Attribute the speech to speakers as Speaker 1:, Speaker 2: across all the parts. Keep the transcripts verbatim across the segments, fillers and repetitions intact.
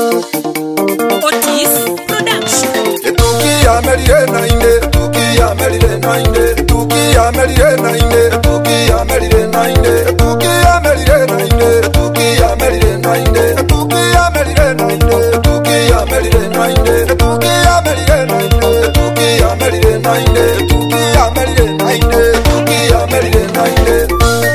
Speaker 1: Otis Production.
Speaker 2: Etukia merire nainde, etukia merire nainde, etukia merire nainde, etukia merire nainde, etukia merire nainde, etukia merire nainde, etukia merire nainde, etukia merire nainde, etukia merire nainde, etukia merire nainde, etukia merire nainde, etukia merire nainde.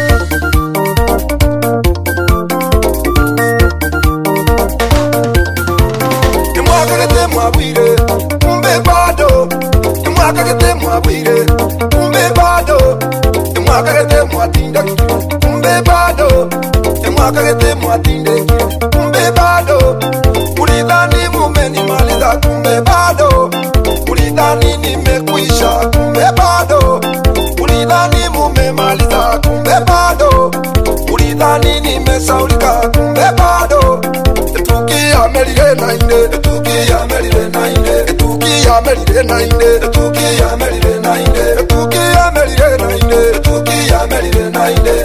Speaker 2: Imwakagete mwabwire, umbe bado. Imwakagete mwabwire, umbe bado. Imwakagete mwatinda kiri, umbe bado. Imwakagete mwatinde kiri, umbe bado. Ulidhani mumenimaliza, kumbe bado. Ulidhani nimekwisha, kumbe bado. Ulidhani mumemaliza, kumbe bado. Ulidhani nimesaulika, kumbe bado. Etukia merire nainde, etukia merire nainde, etukia merire nainde, etukia merire nainde, etukia merire nainde, etukia merire nainde.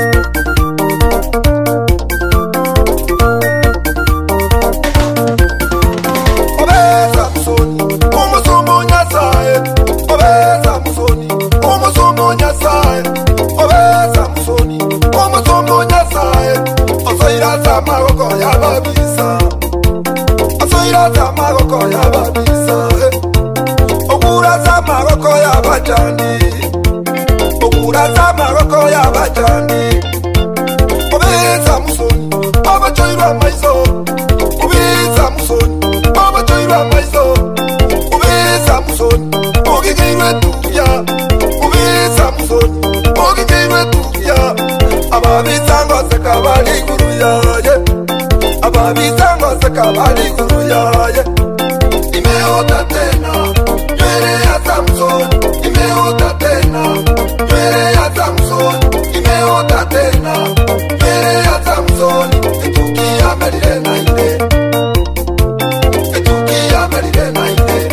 Speaker 2: Obeza musoni, umusumu nyasaye. Obeza musoni, umusumu nyasaye. Obeza musoni, umusumu nyasaye. Osoira za magoko y'ababisa, osoira za magoko y'ababisa, ogura za magoko y'abajani, ogura za magoko y'abajani. Obeza musoni, abachoirwa maizo. Obeza musoni, abachoirwa maizo. Obeza musoni, ogigirwe tuya. Obeza musoni, ogigirwe tuya. Ababisa ngose kabali guru yaye, ababisa ngose kabali guru yaye. Imeota tena, nywele ya Samson. Imeota tena, nywele ya Samson. Imeota tena, nywele ya Samson. Etukia merire nainde, etukia merire nainde.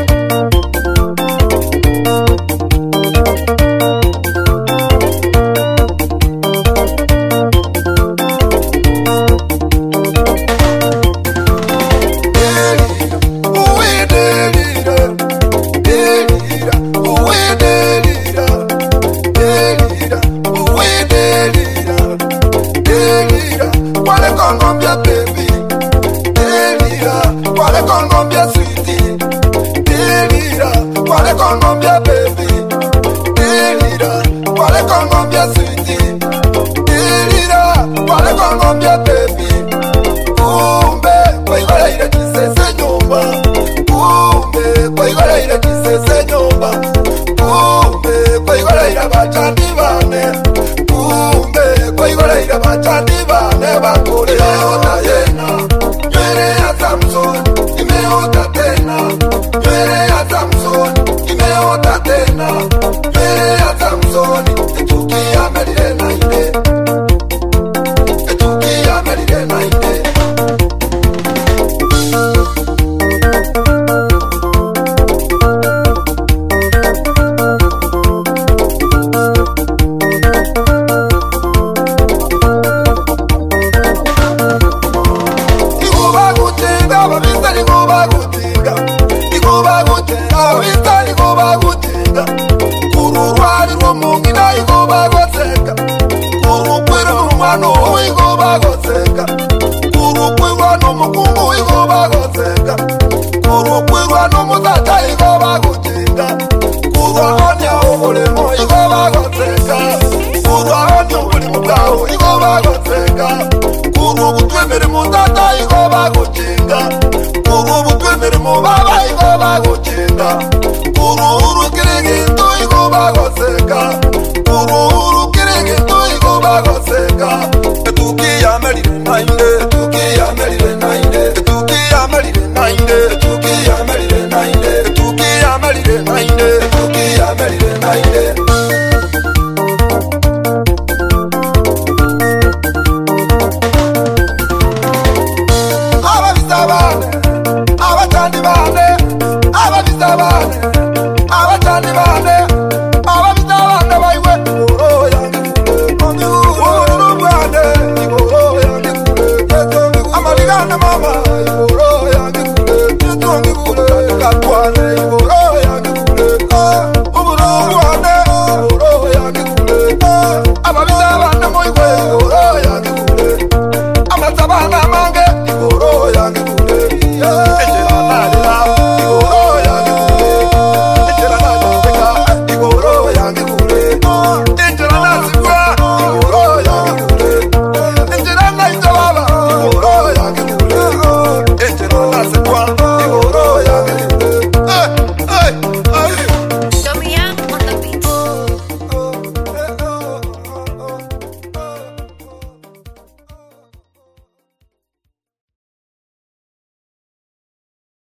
Speaker 2: Etukia merire nainde,